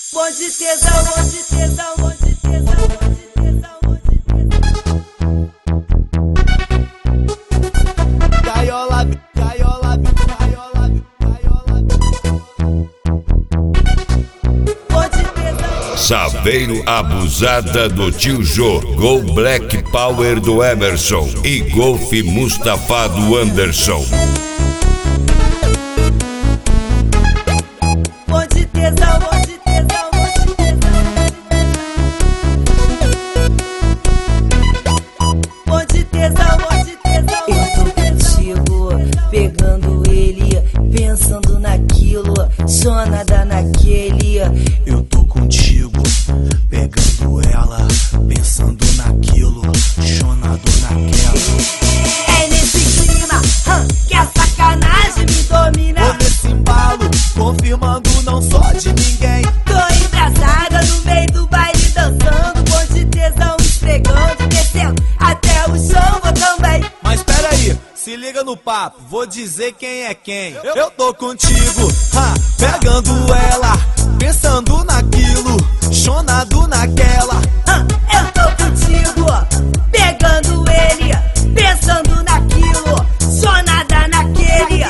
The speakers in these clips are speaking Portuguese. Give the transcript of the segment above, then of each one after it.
Onde tesão, onde tesão, onde tesão, onde tesão, onde tesão. Gaiola, gaiola, gaiola, gaiola. Onde tesão. Saveiro Abusada do Tio Jô, Gol Black Power do Emerson e Golf Mustafa do Anderson. Onde tesão, onde tesão, onde tesão. Onde tesão, onde tesão. Eu tô contigo, pegando ele, pensando naquilo, sonada naquele. Eu tô contigo, pegando ela, pensando naquilo, chonado naquela. É nesse clima que a sacanagem me domina. Tô nesse embalo, confirmando não sou de ninguém. Tô embraçada no meio do baile dançando, bonde tesão esfregando, descendo até o chão vou também. Mas peraí, se liga no papo, vou dizer quem é quem. Eu tô contigo, pegando ela, pensando naquilo, chonado naquela. Eu tô contigo, pegando ele, pensando naquilo, sonada naquele.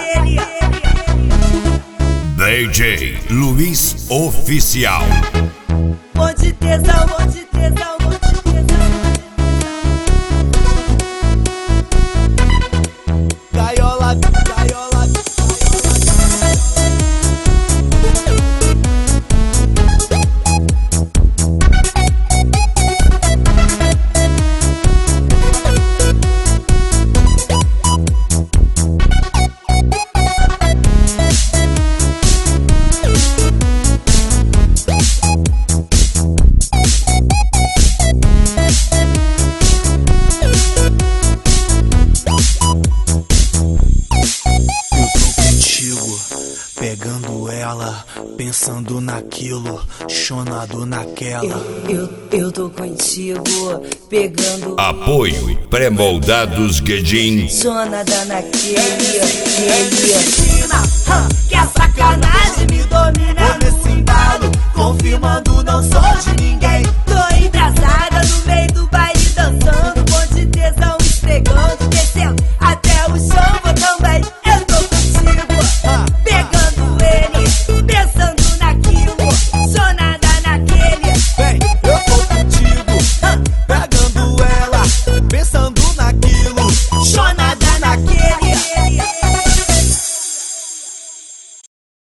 DJ Luiz Oficial. Onde tesão, onde tesão, onde tesão. Gaiola, gaiola. Pegando ela, pensando naquilo, chonado naquela. Eu tô contigo, pegando Apoio Pré-moldados Guedin. sonada naquele. Que a sacanagem